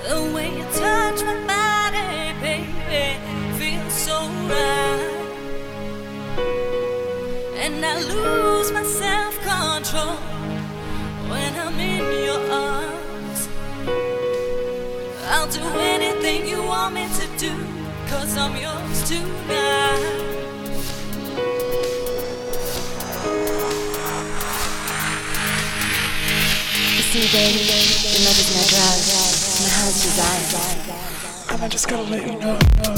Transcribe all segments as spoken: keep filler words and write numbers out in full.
The way you touch my body, baby, feels so right. And I lose my self-control when I'm in your arms. I'll do anything you want me to do, 'cause I'm yours tonight. You see, baby, your love is my drug, my heart's desire. And I just gotta let you know.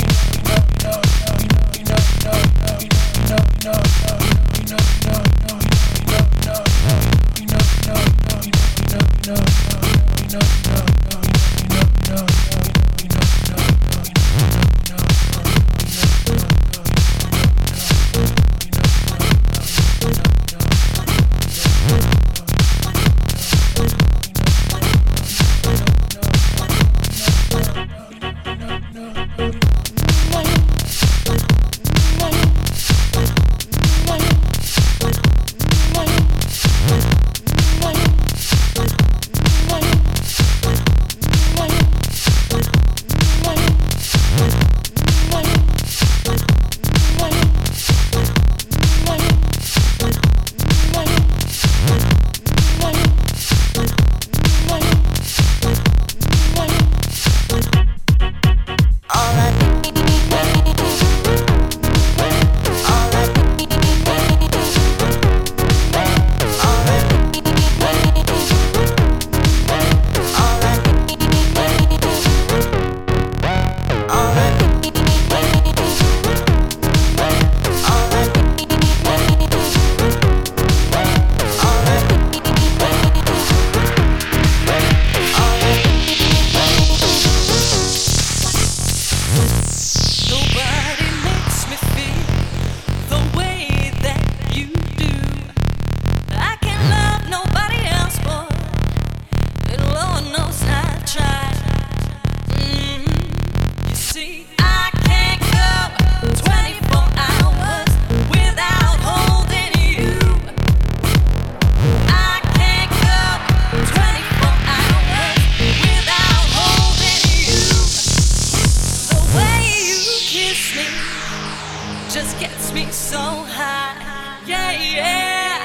Just gets me so high, yeah, yeah.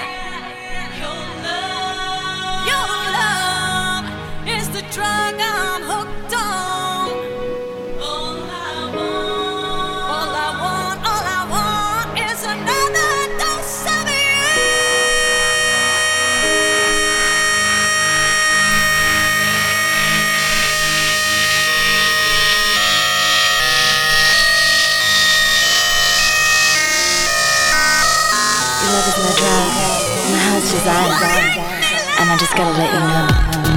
Your love, your love is the drug I'm hooked on. All I want, all I want, all I want is another dose of Your love is my drug, my heart's desire. And I just gotta let you know.